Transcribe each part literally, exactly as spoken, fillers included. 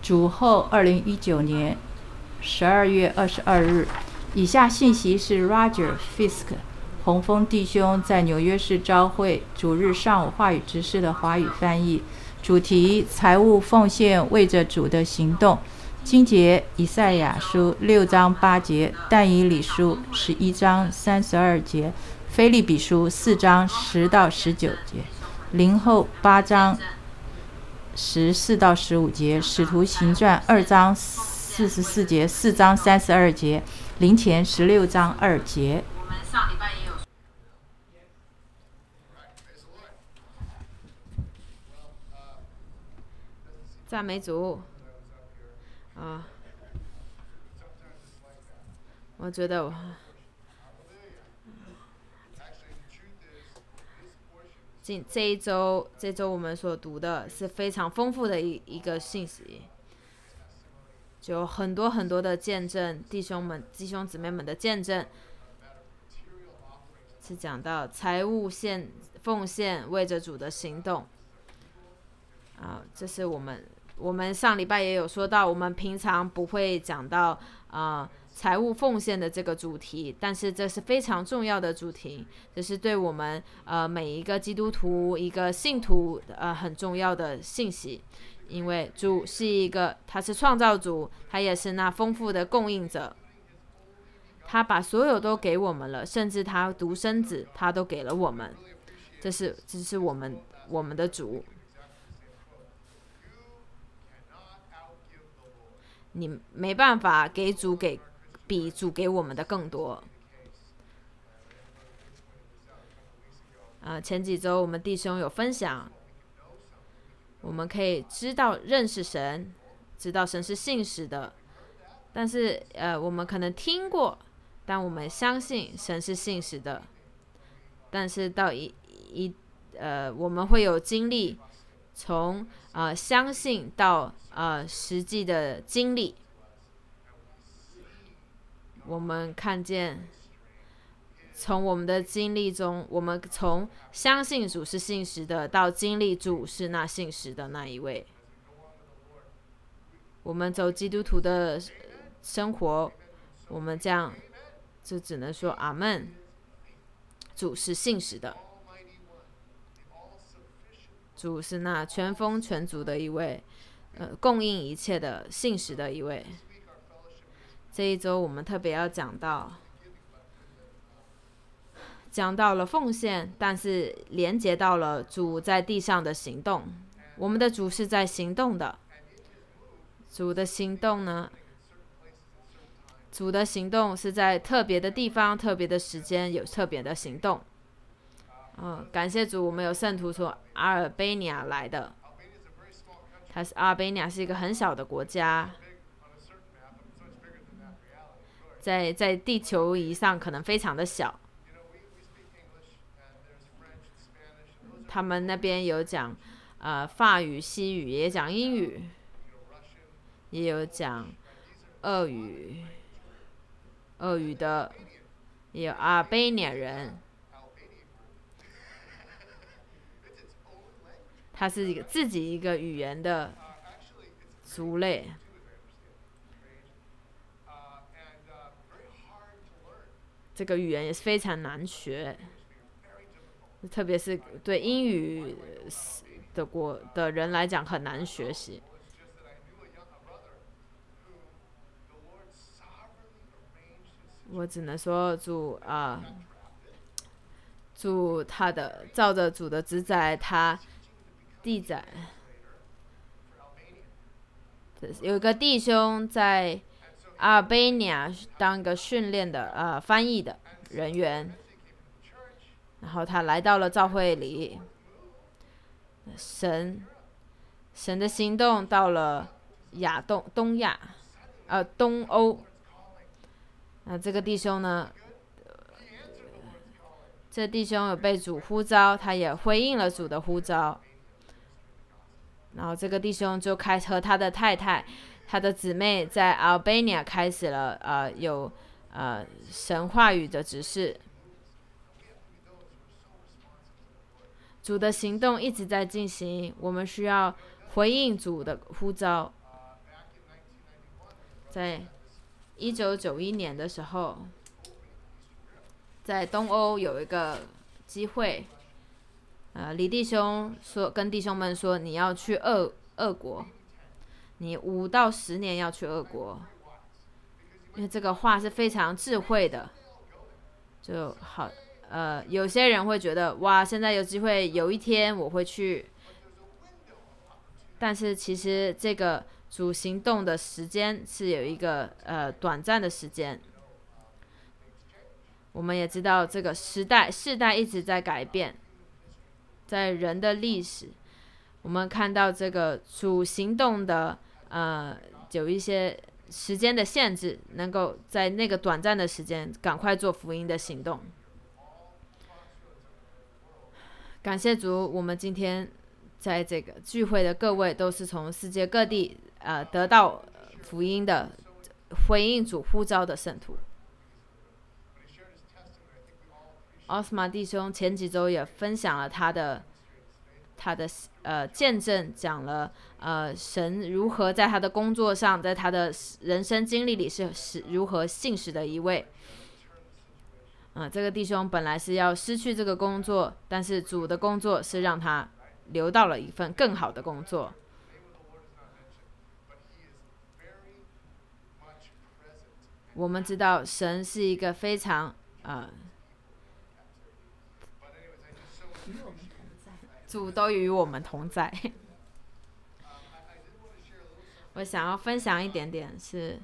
主后二零一九年十二月二十二日。以下信息是 Roger Fisk 洪峰弟兄在纽约市召会主日上午话语执事的华语翻译。主题：财务奉献为着主的行动。经节：以赛亚书六章八节，但以理书十一章三十二节，腓立比书四章十到十九节，林后八章十四到十五节，使徒行传二章四十四节，四章三十二节，林前十六章二节。 我们上礼拜也有赞美主啊！我觉得我今这一周，这周我们所读的是非常丰富的一一个信息，就有很多很多的见证，弟兄们、弟兄姊妹们的见证，是讲到财务献奉献为着主的行动啊，这是我们我们上礼拜也有说到，我们平常不会讲到啊。财务奉献的这个主题，但是这是非常重要的主题，这是对我们呃每一个基督徒、一个信徒呃很重要的信息，因为主是一个，他是创造主，他也是那丰富的供应者，他把所有都给我们了，甚至他独生子他都给了我们，这是这是我们我们的主。你没办法给主给比主给我们的更多。呃，前几周我们弟兄有分享，我们可以知道认识神，知道神是信实的，但是呃，我们可能听过，但我们相信神是信实的。但是到一一呃，我们会有经历，从呃相信到呃实际的经历。我们看见，从我们的经历中，我们从相信主是信实的，到经历主是那信实的那一位。我们走基督徒的生活，我们这样就只能说阿们。主是信实的，主是那全丰全足的一位，呃，供应一切的信实的一位。这一周我们特别要讲到，讲到了奉献，但是连接到了主在地上的行动。我们的主是在行动的，主的行动呢？主的行动是在特别的地方、特别的时间有特别的行动。嗯，感谢主，我们有圣徒从阿尔卑尼亚来的，它是阿尔卑尼亚是一个很小的国家。在在地球仪上可能非常的小，他们那边有讲呃法语、西语，也讲英语，也有讲俄语，俄语的也有阿尔卑尼亚人，它是一个自己一个语言的族类。这个语言也是非常难学，特别是对英语的国的人来讲很难学习。我只能说主啊、呃，主他的照着主的旨宰，他地载有一个弟兄在阿尔卑尼亚当一个训练的呃翻译的人员，然后他来到了教会里，神神的行动到了亚东东亚，呃东欧，那这个弟兄呢，这弟兄有被主呼召，他也回应了主的呼召，然后这个弟兄就开和他的太太。他的姊妹在阿尔卑尼亚开始了呃有呃神话语的指示，主的行动一直在进行，我们需要回应主的呼召。 在一九九一年的时候，在东欧有一个机会，呃，李弟兄说跟弟兄们说，你要去俄俄国，你五到十年要去俄国，因为这个话是非常智慧的，就好。呃，有些人会觉得哇，现在有机会，有一天我会去，但是其实这个主行动的时间是有一个呃短暂的时间。我们也知道这个时代世代一直在改变，在人的历史，我们看到这个主行动的呃有一些时间的限制，能够在那个短暂的时间赶快做福音的行动。感谢主，我们今天在这个聚会的各位都是从世界各地呃得到福音的，回应主呼召的圣徒。奥斯马弟兄前几周也分享了他的他的呃见证，讲了呃神如何在他的工作上，在他的人生经历里是是如何信实的一位。啊，这个弟兄本来是要失去这个工作，但是主的工作是让他留到了一份更好的工作。我们知道神是一个非常呃，主都与我们同在。我想要分享一点点是。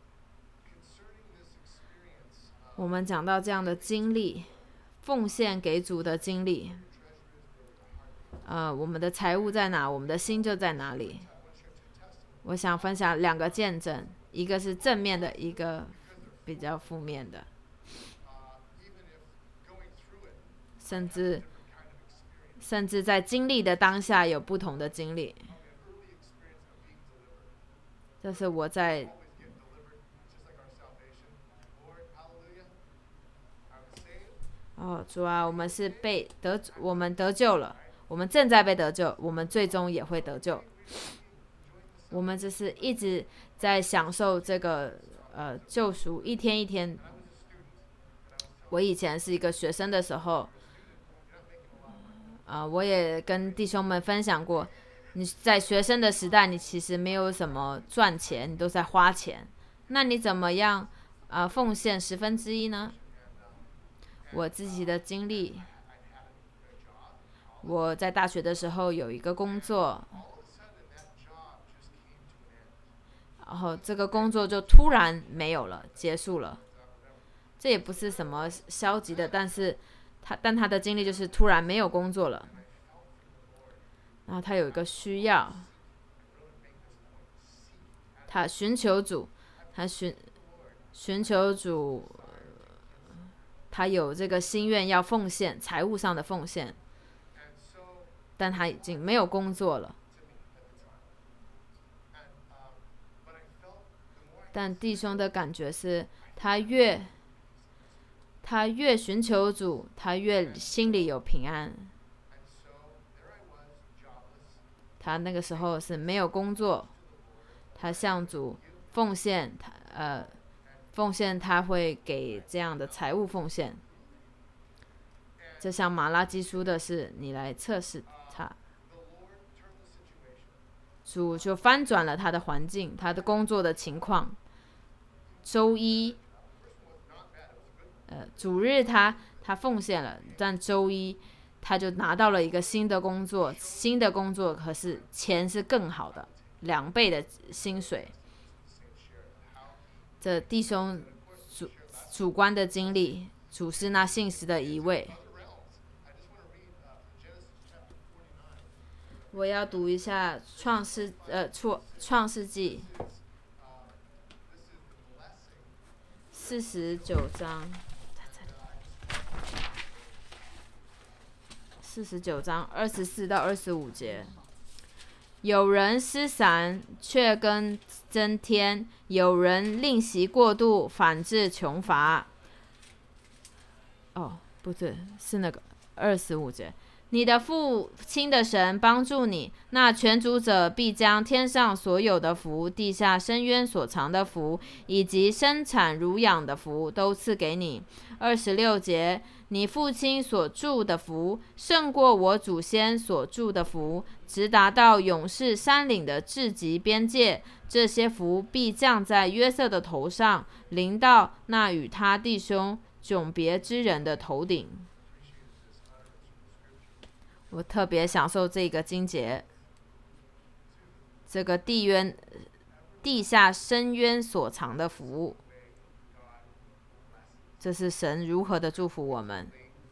我们讲到这样的经历，奉献给主的经历，呃，我们的财物在哪，我们的心就在哪里。我想分享两个见证，一个是正面的，一个比较负面的，甚至甚至在经历的当下有不同的经历。这是我在哦，主啊，我们是被得，我们得救了，我们正在被得救，我们最终也会得救。我们只是一直在享受这个呃救赎，一天一天。我以前是一个学生的时候，啊、呃，我也跟弟兄们分享过，你在学生的时代，你其实没有什么赚钱，你都在花钱，那你怎么样啊、呃、奉献十分之一呢？我自己的经历，我在大学的时候有一个工作，然后这个工作就突然没有了，结束了。这也不是什么消极的，但是他但他的经历就是突然没有工作了，然后他有一个需要，他寻求主，他寻寻求主。他有这个心愿要奉献，财务上的奉献，但他已经没有工作了。但弟兄的感觉是，他越他越寻求主，他越心里有平安。他那个时候是没有工作，他向主奉献，他呃。奉献他会给这样的财务奉献，就像马拉基书的是你来测试他，主就翻转了他的环境，他的工作的情况。周一，呃，主日他他奉献了，但周一他就拿到了一个新的工作，新的工作可是钱是更好的，两倍的薪水。这弟兄主主观的经历，主是那信实的一位。我要读一下创世呃创创世纪四十九章，四十九章二十四到二十五节。有人失散，却更增添；有人吝惜过度，反致穷乏。哦，不对，是那个二十五节。 你的父亲的神帮助你，那全主者必将天上所有的福、地下深渊所藏的福，以及生产乳养的福，都赐给你。二十六节，你父亲所住的福，胜过我祖先所住的福，直达到永世山岭的至极边界。这些福必降在约瑟的头上，临到那与他弟兄迥别之人的头顶。我特别享受这个经节，这个地渊、地下深渊所藏的福，这是神如何的祝福我们，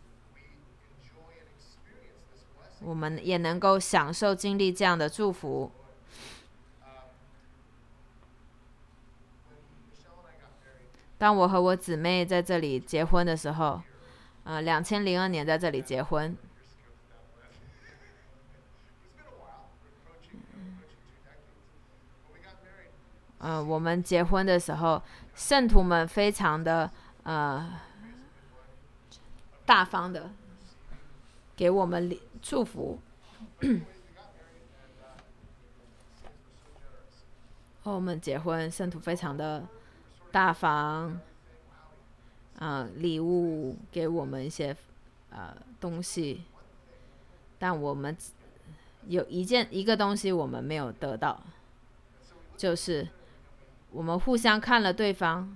我们也能够享受经历这样的祝福。当我和我姊妹在这里结婚的时候，呃，两千零二年在这里结婚。呃，我们结婚的时候，圣徒们非常的呃大方的给我们祝福。和我们结婚，圣徒非常的大方，呃，礼物给我们一些呃东西，但我们有一件一个东西我们没有得到，就是我们互相看了对方，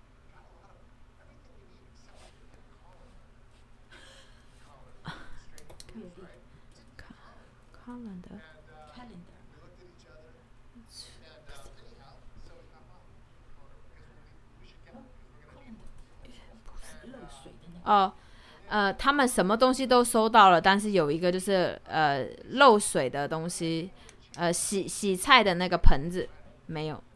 哦，呃，他们什么东西都收到了，但是有一个就是呃漏水的东西，呃洗洗菜的那个盆子没有。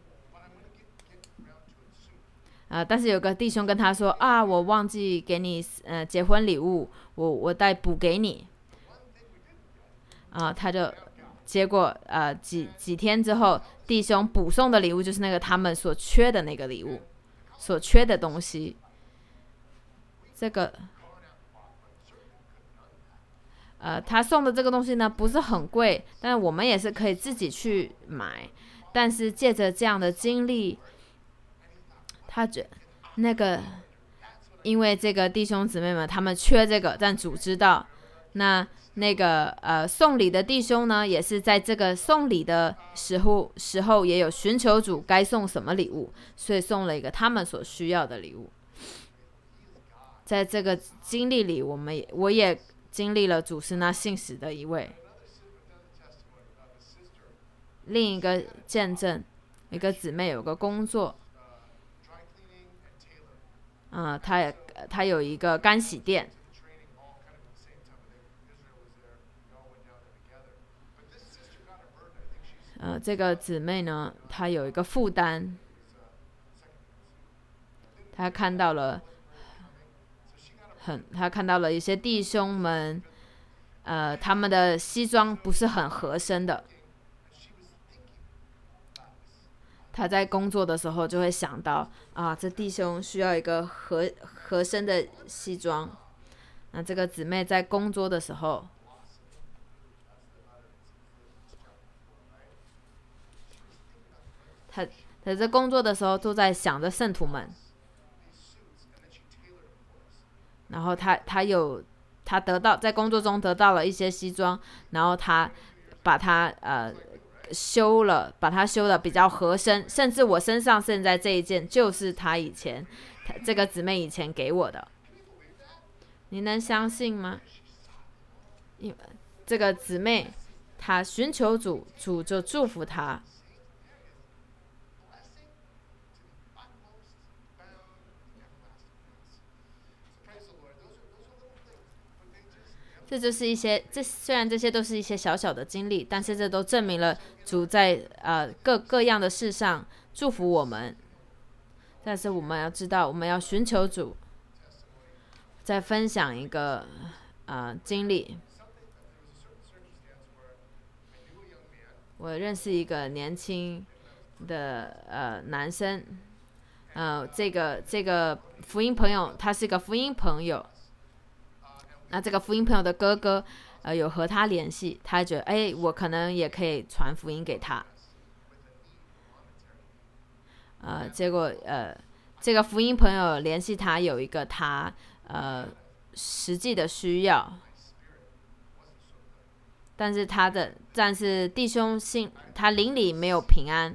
呃，但是有个弟兄跟他说啊，我忘记给你呃结婚礼物，我我再补给你。啊、呃，他就结果呃几几天之后，弟兄补送的礼物就是那个他们所缺的那个礼物，所缺的东西。这个呃，他送的这个东西呢不是很贵，但是我们也是可以自己去买。但是借着这样的经历，他觉那个，因为这个弟兄姊妹们他们缺这个，但主知道，那那个呃送礼的弟兄呢，也是在这个送礼的时候时候也有寻求主该送什么礼物，所以送了一个他们所需要的礼物。在这个经历里，我们也我也经历了主是那信实的一位。另一个见证，一个姊妹有个工作，嗯、呃，她也她有一个干洗店，呃，这个姊妹呢，她有一个负担，她看到了。很，他看到了一些弟兄们，呃，他们的西装不是很合身的。他在工作的时候就会想到，啊，这弟兄需要一个合合身的西装。那这个姊妹在工作的时候，他他在工作的时候都在想着圣徒们。然后他他有他得到在工作中得到了一些西装，然后他把它呃修了，把它修的比较合身，甚至我身上现在这一件就是他以前他这个姊妹以前给我的，你能相信吗？因为这个姊妹她寻求主，主就祝福她。这就是一些，这虽然这些都是一些小小的经历，但是这都证明了主在呃各各样的事上祝福我们。但是我们要知道，我们要寻求主。再分享一个呃经历，我认识一个年轻的呃男生，呃，这个这个福音朋友，他是一个福音朋友。那这个福音朋友的哥哥， 呃有和他联系，他觉得哎，我可能也可以传福音给他。呃，结果呃，这个福音朋友联系他有一个他呃实际的需要，但是他的但是弟兄信他灵里没有平安，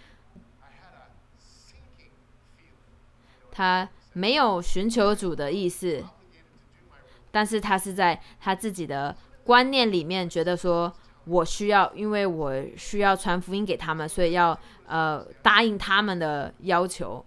他没有寻求主的意思，但是他是在他自己的观念里面觉得说，我需要，因为我需要传福音给他们，所以要呃答应他们的要求。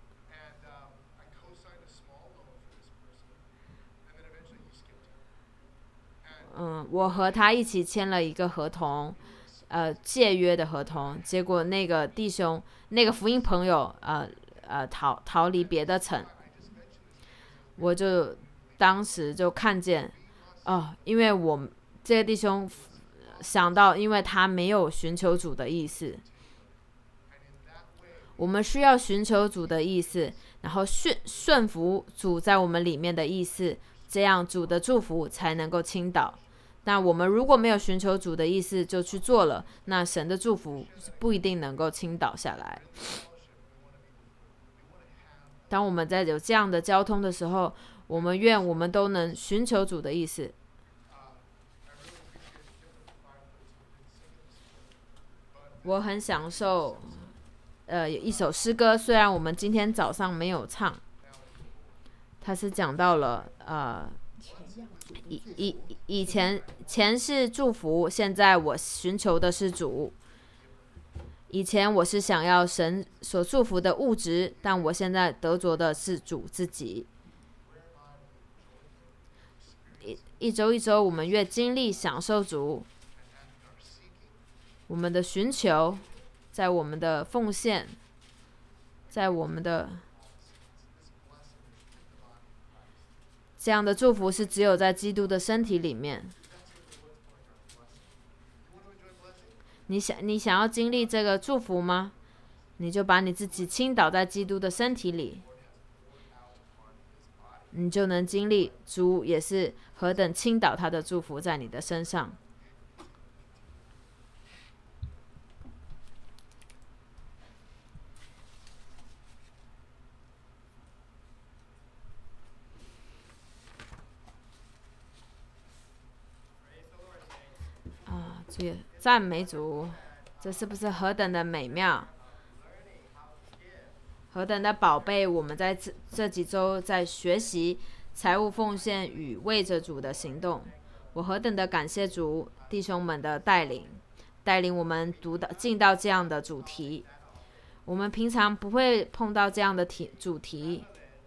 嗯，我和他一起签了一个合同，呃，借约的合同。结果那个弟兄，那个福音朋友，呃呃，逃逃离别的城。我就当时就看见，哦，因为我这个弟兄想到，因为他没有寻求主的意思，我们需要寻求主的意思，然后顺顺服主在我们里面的意思，这样主的祝福才能够倾倒。那我们如果没有寻求主的意思就去做了，那神的祝福不一定能够倾倒下来。当我们在有这样的交通的时候，我们愿我们都能寻求主的意思。我很享受呃有一首诗歌，虽然我们今天早上没有唱，它是讲到了呃以以以前前是祝福，现在我寻求的是主。以前我是想要神所祝福的物质，但我现在得着的是主自己。一一周一周，我们越经历享受主，我们的寻求，在我们的奉献，在我们的这样的祝福是只有在基督的身体里面。你想你想要经历这个祝福吗？你就把你自己倾倒在基督的身体里，你就能经历主也是何等倾倒他的祝福在你的身上。啊，这赞美主，这是不是何等的美妙，何等的宝贝？我们在这这几周在学习财务奉献与为着主的行动。我何等的感谢主弟兄们的带领，带领我们读到进到这样的主题。我们平常不会碰到这样的题主题，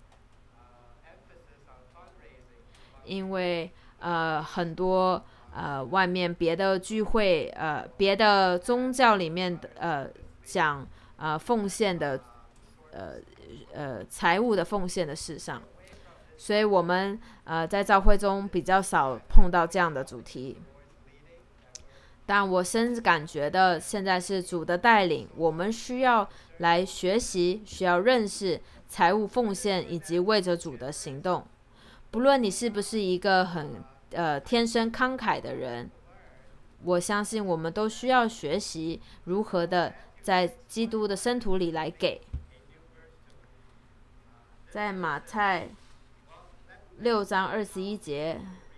因为呃很多。呃，外面别的聚会，呃，别的宗教里面的呃讲呃奉献的，呃呃财务的奉献的事上，所以我们呃在教会中比较少碰到这样的主题。但我深感觉的，现在是主的带领，我们需要来学习，需要认识财务奉献以及为着主的行动。不论你是不是一个很呃，天生慷慨的人，我相信我们都需要学习如何的在基督的生徒里来给。在马太六章二十一节，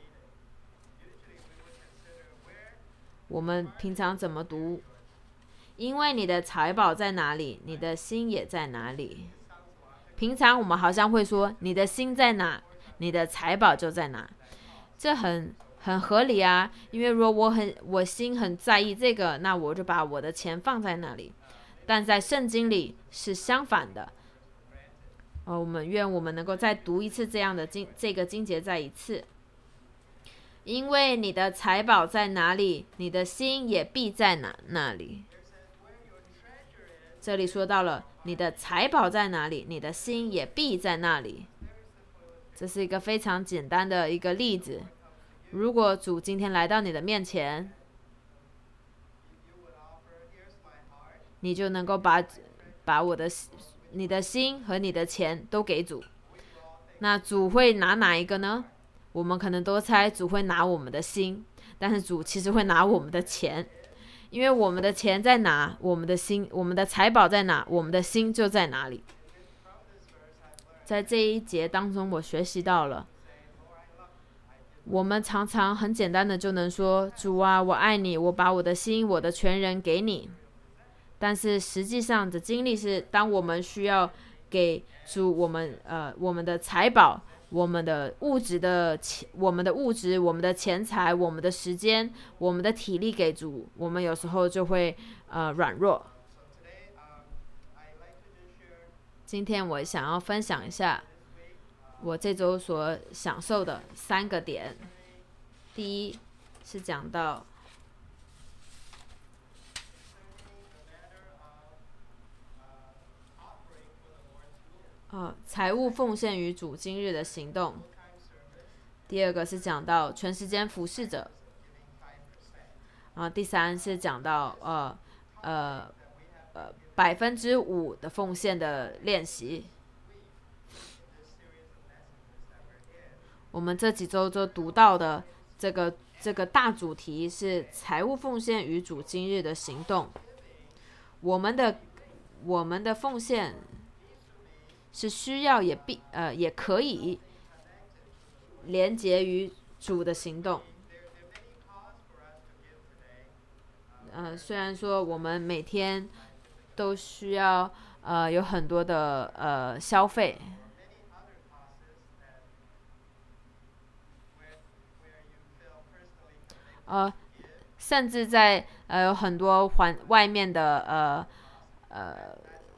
我们平常怎么读？因为你的财宝在哪里，你的心也在哪里。平常我们好像会说，你的心在哪，你的财宝就在哪。这很很合理啊，因为如果我很我心很在意这个，那我就把我的钱放在那里。但在圣经里是相反的。哦，我们愿我们能够再读一次这样的经这个经节再一次。因为你的财宝在哪里，你的心也必在哪那里。这里说到了你的财宝在哪里，你的心也必在那里。这是一个非常简单的一个例子。如果主今天来到你的面前，你就能够把把我的你的心和你的钱都给主。那主会拿哪一个呢？我们可能都猜主会拿我们的心。 但是主其实会拿我们的钱，因为我们的钱在哪，我们的心，我们的财宝在哪，我们的心就在哪里。在这一节当中，我学习到了，我们常常很简单的就能说，主啊，我爱你，我把我的心，我的全人给你。但是实际上的经历是，当我们需要给主我们呃我们的财宝、我们的物质的钱、我们的物质、我们的钱财、我们的时间、我们的体力给主，我们有时候就会呃软弱。今天我想要分享一下我这周所享受的三个点。第一是讲到呃财务奉献于主今日的行动。第二个是讲到全时间服侍者。啊、呃，第三是讲到呃呃呃百分之五的奉献的练习。我们这几周就读到的这个这个大主题是财务奉献与主今日的行动。我们的我们的奉献是需要也必呃也可以连结于主的行动。呃，虽然说我们每天都需要呃有很多的呃消费。呃，甚至在呃有很多环外面的呃呃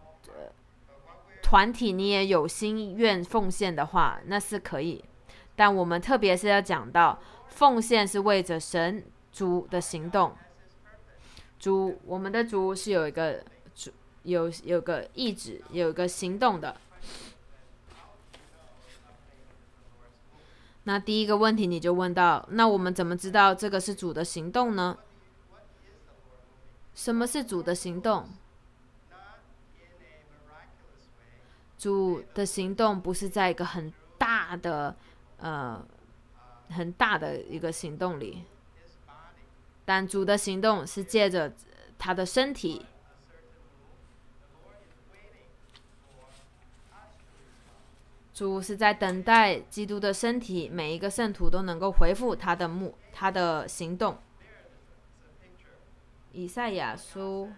团体，你也有心愿奉献的话，那是可以。但我们特别是要讲到，奉献是为着神主的行动。主，我们的主是有一个主有有个意志，有一个行动的。那第一个问题你就问到，那我们怎么知道这个是主的行动呢？什么是主的行动？主的行动不是在一个很大的呃很大的一个行动里，但主的行动是借着他的身体。主是在等待基督的身体，每一个圣徒都能够回复他的目，他的行动。以赛亚书，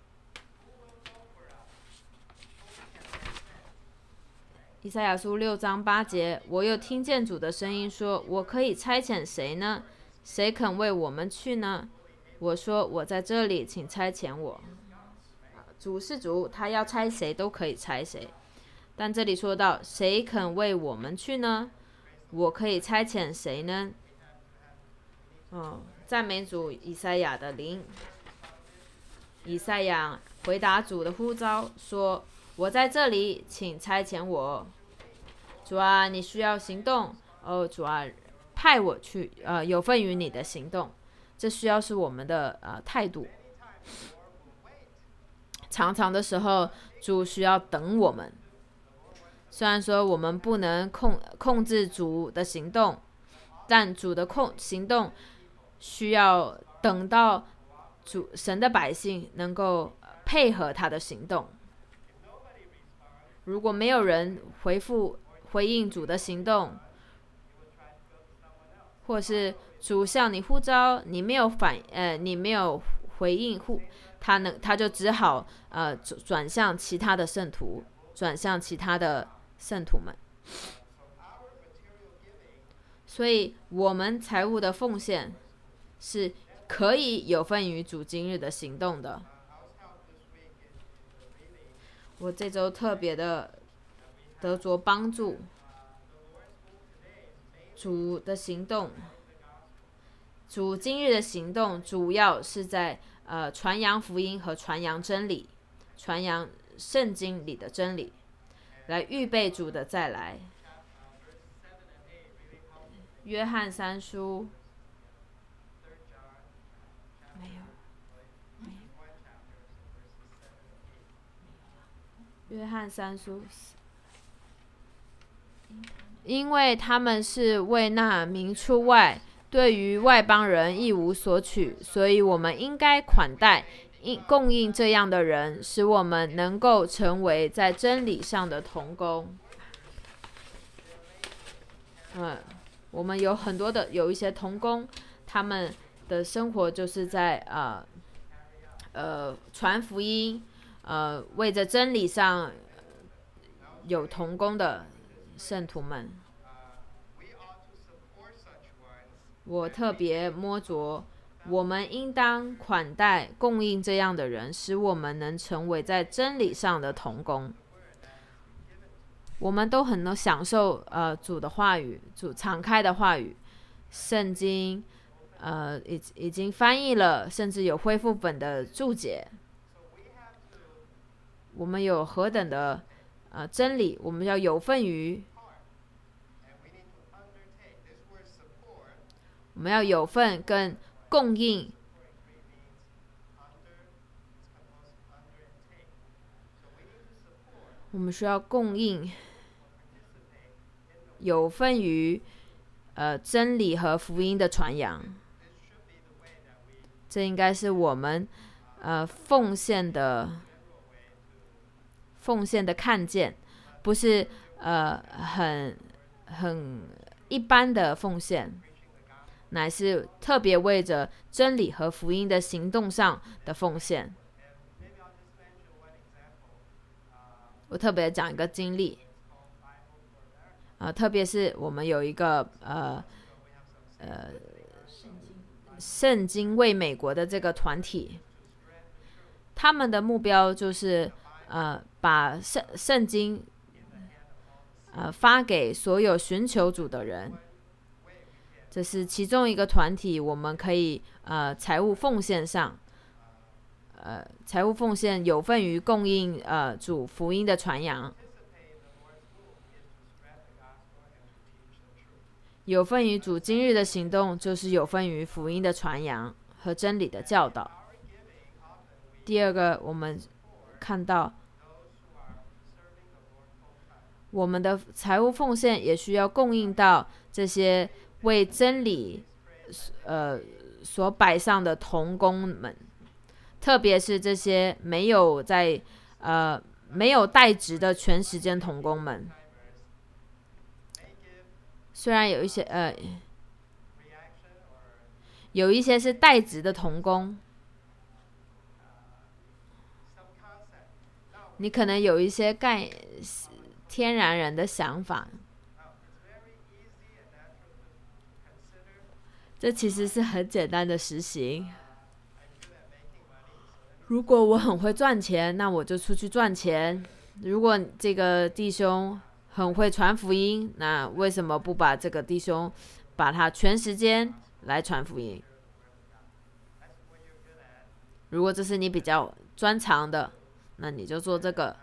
以赛亚书六章八节，我又听见主的声音说：“我可以差遣谁呢？谁肯为我们去呢？”我说：“我在这里，请差遣我。”主是主，他要差谁都可以差谁。但这里说到，谁肯为我们去呢？我可以差遣谁呢？哦，赞美主以赛亚的灵。以赛亚回答主的呼召说：“我在这里，请差遣我。”主啊，你需要行动哦，主啊，派我去，呃，有份于你的行动。这需要是我们的呃态度。常常的时候，主需要等我们。虽然说我们不能控控制主的行动，但主的控行动需要等到主神的百姓能够配合他的行动。如果没有人回复回应主的行动，或是主向你呼召，你没有反呃你没有回应呼他能他就只好呃转向其他的圣徒，转向其他的圣徒们。所以我们财务的奉献是可以有份于主今日的行动的。我这周特别的得着帮助，主的行动，主今日的行动主要是在呃传扬福音和传扬真理，传扬圣经里的真理，来预备主的再来。约翰三书，没有，没有。约翰三书，因为他们是为那明出外对于外邦人一无所取，所以我们应该款待、供应这样的人，使我们能够成为在真理上的同工。嗯，我们有很多的有一些同工，他们的生活就是在呃呃传福音，呃为着真理上有同工的圣徒们。我特别摸着，我们应当款待、供应这样的人，使我们能成为在真理上的同工。我们都很能享受呃主的话语，主敞开的话语，圣经呃已已经翻译了，甚至有恢复本的注解。我们有何等的呃真理，我们要有份于，我们要有份跟供应。我们需要供应，有份于呃真理和福音的传扬。这应该是我们呃奉献的奉献的看见，不是呃很很一般的奉献，乃是特别为着真理和福音的行动上的奉献。我特别讲一个经历，呃，特别是我们有一个呃呃圣经为美国的这个团体，他们的目标就是呃把圣圣经呃发给所有寻求主的人。这是其中一个团体，我们可以呃财务奉献上。呃，财务奉献有份于供应呃主福音的传扬，有份于主今日的行动，就是有份于福音的传扬和真理的教导。第二个，我们看到我们的财务奉献也需要供应到这些为真理呃所摆上的同工们。特别是这些没有在呃没有代职的全时间同工们，虽然有一些呃有一些是代职的同工，你可能有一些概天然人的想法，这其实是很简单的实行。如果我很会赚钱，那我就出去赚钱。如果这个弟兄很会传福音，那为什么不把这个弟兄把他全时间来传福音？如果这是你比较专长的，那你就做这个。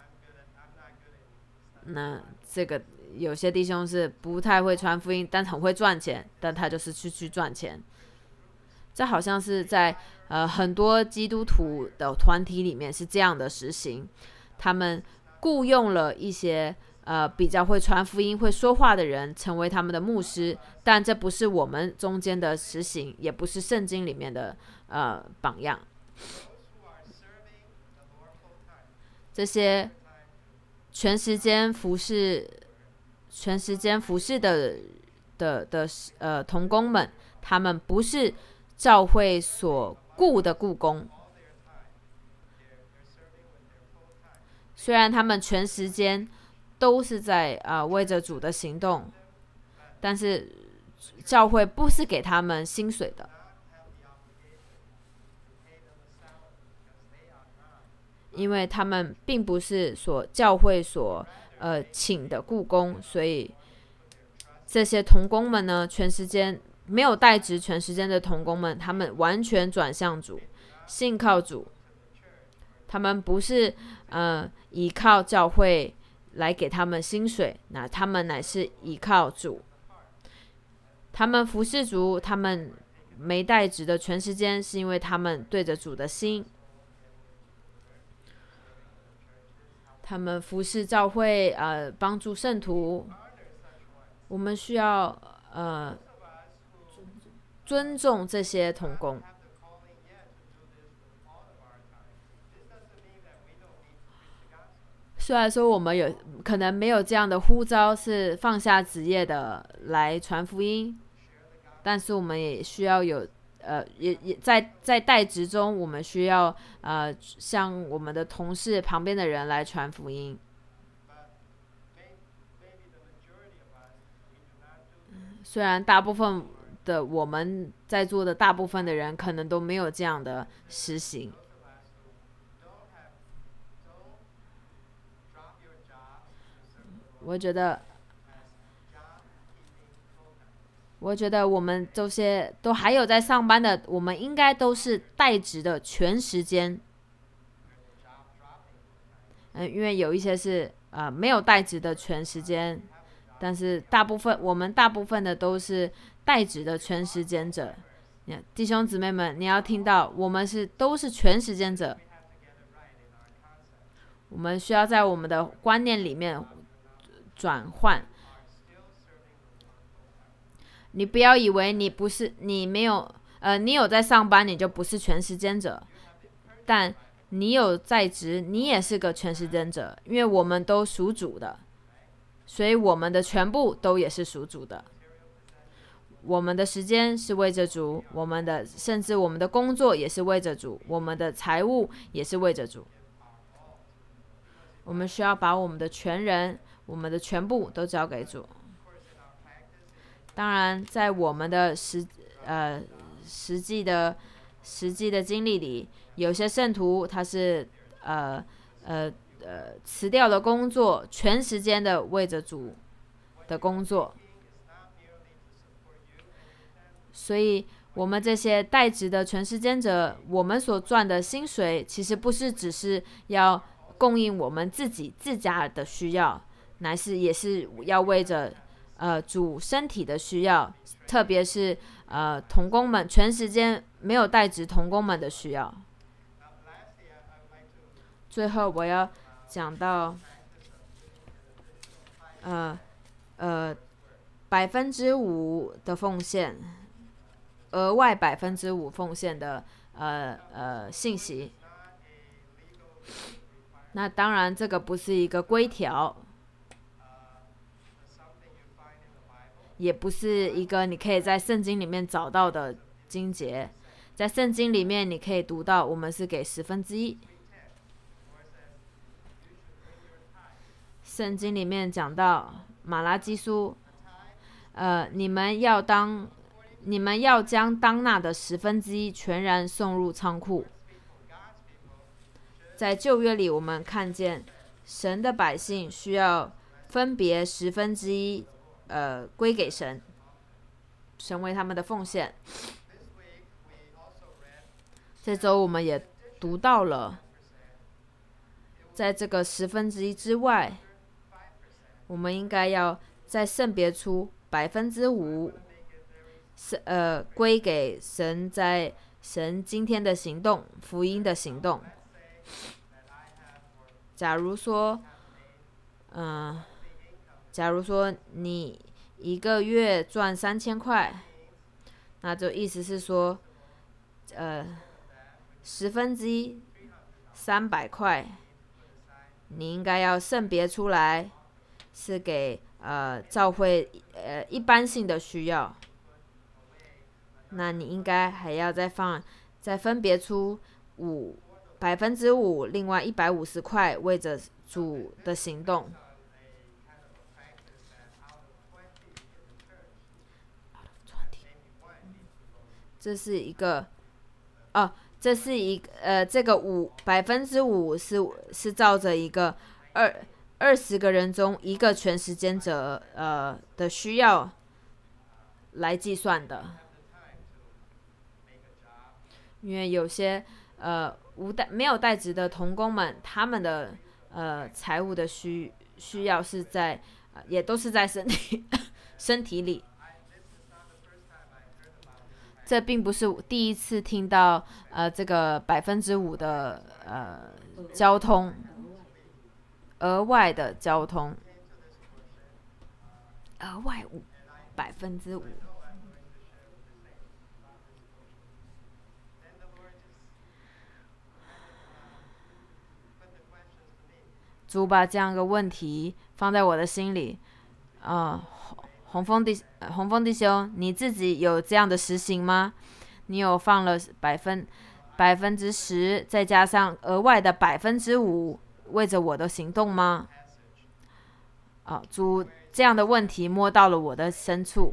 那这个有些弟兄是不太会传福音，但很会赚钱，但他就是去去赚钱。这好像是在呃很多基督徒的团体里面是这样的实行，他们雇用了一些呃比较会传福音、会说话的人成为他们的牧师，但这不是我们中间的实行，也不是圣经里面的呃榜样。这些全时间服侍、全时间服侍的的的呃同工们，他们不是教会所雇的雇工，虽然他们全时间都是在啊、呃、为着主的行动，但是教会不是给他们薪水的，因为他们并不是所教会所呃请的雇工，所以这些同工们呢，全时间没有代职全时间的同工们，他们完全转向主，信靠主。他们不是呃依靠教会来给他们薪水，那他们乃是依靠主。他们服侍主，他们没代职的全时间，是因为他们对着主的心。他们服侍教会，呃，帮助圣徒。我们需要呃尊重这些同工。虽然说我们有可能没有这样的呼召，是放下职业的来传福音，但是我们也需要有，呃，也也在在代职中，我们需要呃向我们的同事旁边的人来传福音。虽然大部分的我们在座的大部分的人可能都没有这样的实行。我觉得，我觉得我们这些都还有在上班的，我们应该都是代职的全时间。嗯，因为有一些是呃没有代职的全时间，但是大部分我们大部分的都是代职的全时间者。弟兄姊妹们，你要听到，我们是都是全时间者。我们需要在我们的观念里面转换。你不要以为你不是，你没有，呃，你有在上班，你就不是全时间者。但你有在职，你也是个全时间者，因为我们都属主的，所以我们的全部都也是属主的。我们的时间是为着主，我们的甚至我们的工作也是为着主，我们的财务也是为着主。我们需要把我们的全人，我们的全部都交给主。当然，在我们的实呃实际的实际的经历里，有些圣徒他是呃呃呃辞掉了工作，全时间的为着主的工作。所以，我们这些代职的全时间者，我们所赚的薪水，其实不是只是要供应我们自己自家的需要，乃是也是要为着呃主身体的需要，特别是呃同工们全时间没有代职同工们的需要。最后我要讲到呃呃百分之五的奉献，额外百分之五奉献的呃呃信息。那当然，这个不是一个规条，也不是一个你可以在圣经里面找到的经节。在圣经里面，你可以读到，我们是给十分之一。圣经里面讲到马拉基书，呃，你们要当，你们要将当纳的十分之一全然送入仓库。在旧约里，我们看见神的百姓需要分别十分之一，呃，归给神，成为他们的奉献。这周我们也读到了，在这个十分之一之外，我们应该要再圣别出百分之五，呃，归给神在神今天的行动，福音的行动。假如说，嗯、呃，假如说你一个月赚三千块，那就意思是说，呃，十分之一，三百块，你应该要圣别出来，是给呃教会呃一般性的需要。那你应该还要再放，再分别出五。百分之五，另外一百五十块为着主的行动。这是一个，哦，这是一个呃，这个五百分之五是是照着一个二二十个人中一个全时间者呃的需要来计算的，因为有些呃。无代没有代职的同工们，他们的呃财务的需需要是在、呃，也都是在身体身体里。这并不是第一次听到呃这个百分之五的呃交通，额外的交通，额外五百分之五。 主把这样一个问题放在我的心里。呃，洪峰弟洪峰弟兄，你自己有这样的实行吗？你有放了百分百分之十，再加上额外的百分之五，为着我的行动吗？啊，主这样的问题摸到了我的深处。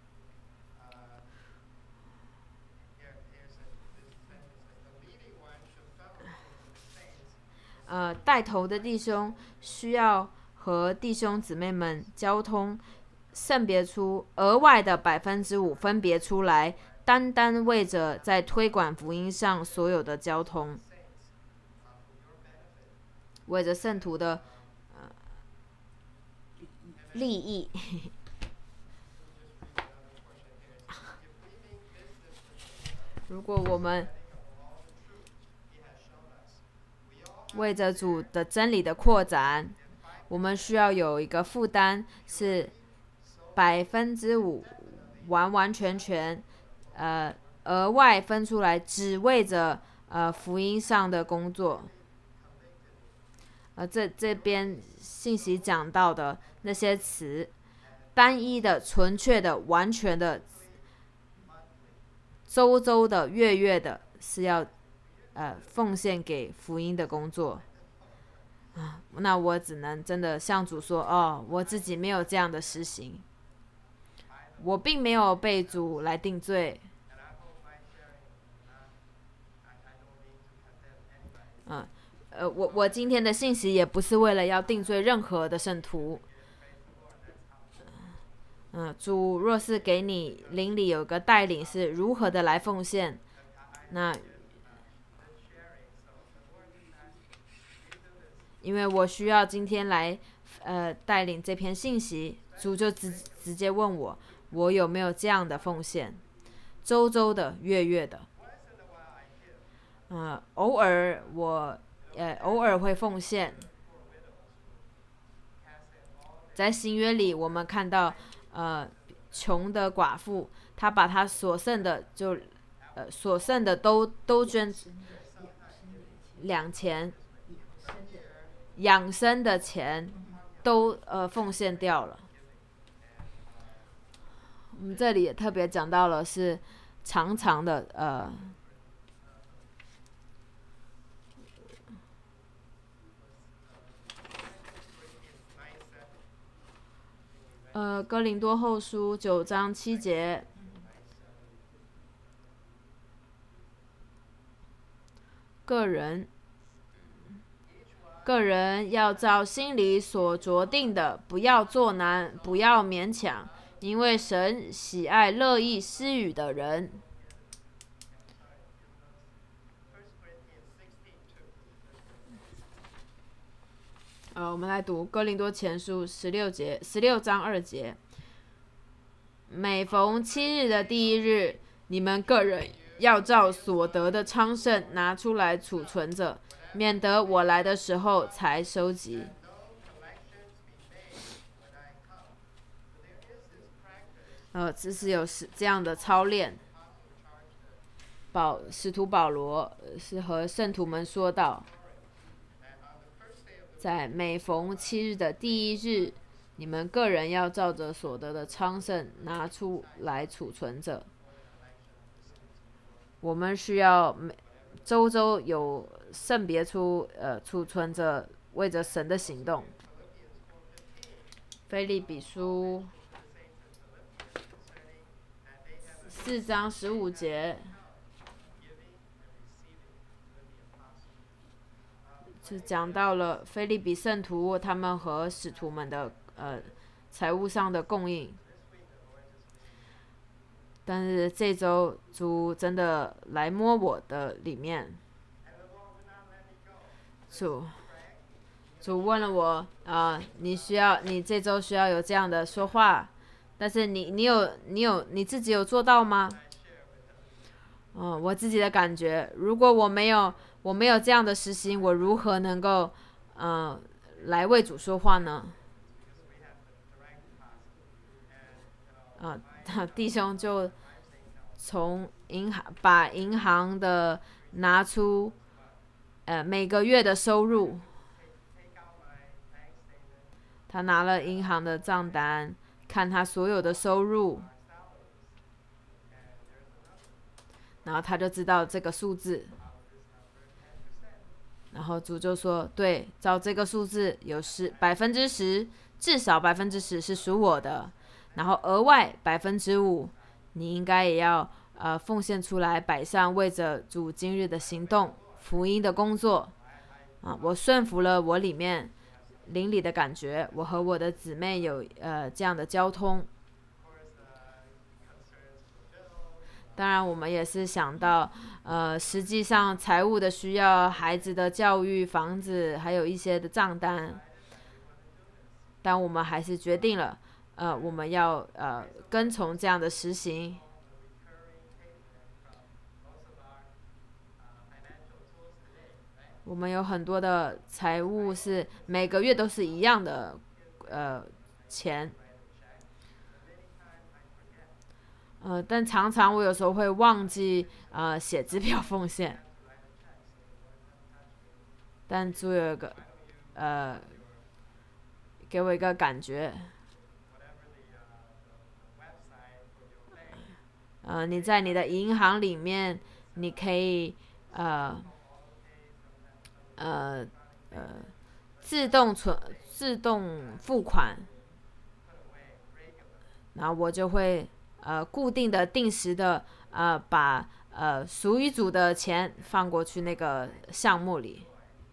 呃，带头的弟兄需要和弟兄姊妹们交通，识别出额外的百分之五，分别出来，单单为着在推广福音上所有的交通，为着圣徒的、呃、利益。如果我们为着主的真理的扩展，我们需要有一个负担，是百分之五，完完全全，呃，额外分出来，只为着呃福音上的工作。呃，这这边信息讲到的那些词，单一的、纯粹的、完全的、周周的、月月的，是要呃奉献给福音的工作。啊，那我只能真的向主说，哦，我自己没有这样的实行，我并没有被主来定罪。嗯，呃，我我今天的信息也不是为了要定罪任何的圣徒。嗯，主若是给你灵里有个带领，是如何的来奉献，那因为我需要今天来呃带领这篇信息，主就直直接问我，我有没有这样的奉献，周周的、月月的。呃，偶尔我呃偶尔会奉献。在新约里，我们看到呃穷的寡妇，她把她所剩的就呃所剩的都都捐两钱，养生的钱都呃奉献掉了。我们这里也特别讲到了是长长的呃。呃，哥林多后书九章七节，个人，个人要照心里所酌定的，不要作难，不要勉强，因为神喜爱乐意施予的人。呃，我们来读哥林多前书十六节，十六章二节。每逢七日的第一日，你们个人要照所得的昌盛拿出来储存着，免得我来的时候才收集。呃，这是有这样的操练。保使徒保罗是和圣徒们说道，在每逢七日的第一日，你们个人要照着所得的昌盛拿出来储存着。我们需要每周周有圣别出呃储存着为着神的行动。腓立比书四章十五节。是讲到了腓立比圣徒他们和使徒们的呃财务上的供应，但是这周主真的来摸我的里面，主主问了我啊、呃，你需要你这周需要有这样的说话，但是你你有你有你自己有做到吗？嗯、呃，我自己的感觉，如果我没有。我没有这样的实行，我如何能够，呃，来为主说话呢？啊、呃，弟兄就从银行把银行的拿出，呃，每个月的收入， 他拿了银行的账单，看他所有的收入，然后他就知道这个数字。然后主就说：“对，照这个数字有十百分之十，至少百分之十是属我的，然后额外百分之五，你应该也要呃奉献出来，摆上为着主今日的行动、福音的工作啊。我顺服了我里面邻里的感觉，我和我的姊妹有呃这样的交通。当然，我们也是想到，呃，实际上财务的需要、孩子的教育、房子，还有一些的账单。但我们还是决定了，呃，我们要呃跟从这样的实行。我们有很多的财务是每个月都是一样的，呃，钱。呃，但常常我有时候会忘记呃写支票奉献，但主有一个呃给我一个感觉，呃，你在你的银行里面，你可以呃呃呃自动存自动付款，然后我就会呃固定的、定时的呃把呃属于主的钱放过去那个项目里。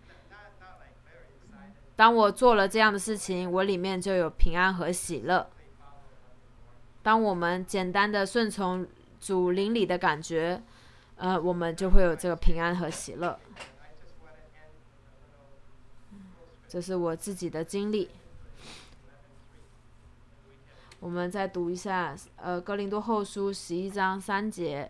当我做了这样的事情，我里面就有平安和喜乐。当我们简单的顺从主灵里的感觉，呃，我们就会有这个平安和喜乐。这是我自己的经历。我们再读一下，呃，哥林多后书十一章三节。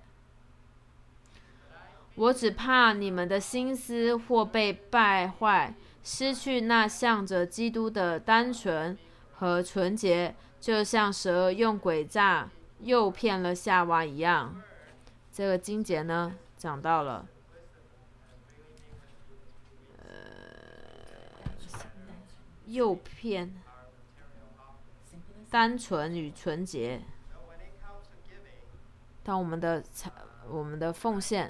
我只怕你们的心思或被败坏，失去那向着基督的单纯和纯洁，就像蛇用诡诈诱骗了夏娃一样。这个经节呢，讲到了，呃，诱骗、单纯与纯洁。当我们的我们的奉献。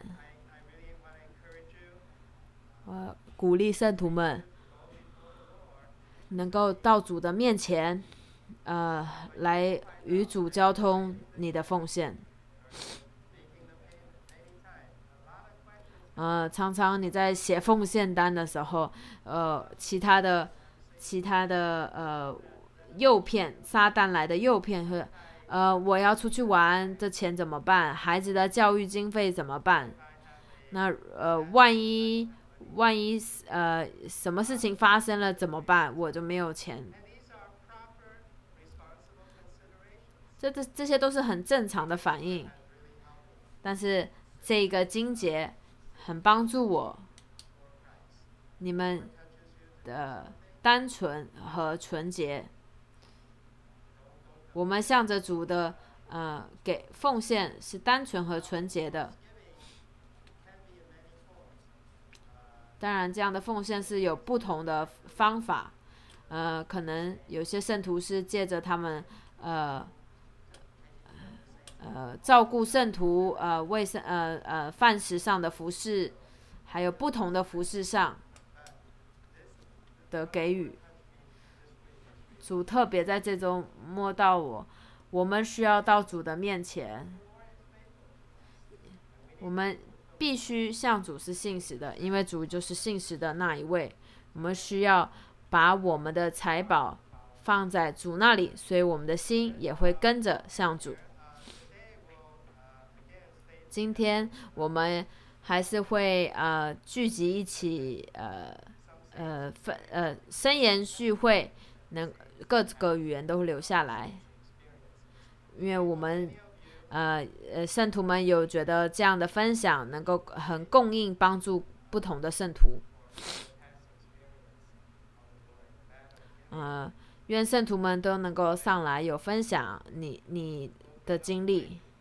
呃，鼓励圣徒们能够到主的面前，呃，来与主交通你的奉献。呃，常常你在写奉献单的时候，呃，其他的、其他的呃诱骗，撒旦来的诱骗和呃，我要出去玩，这钱怎么办？孩子的教育经费怎么办？那呃，万一。万一呃什么事情发生了怎么办？我就没有钱。这这这些都是很正常的反应，但是这个经节很帮助我，你们的单纯和纯洁。我们向着主的呃给奉献是单纯和纯洁的。当然，这样的奉献是有不同的方法，呃，可能有些圣徒是借着他们呃呃照顾圣徒呃卫生呃呃饭食上的服侍，还有不同的服侍上的给予。主特别在这中摸到我，我们需要到主的面前，我们。必须向主是信实的，因为主就是信实的那一位。我们需要把我们的财宝放在主那里，所以我们的心也会跟着向主。今天我们还是会呃聚集一起，呃呃分呃申言聚会，能各个语言都会留下来，因为我们。呃呃，圣徒们有觉得这样的分享能够很供应帮助不同的圣徒。呃，愿圣徒们都能够上来有分享你你的经历。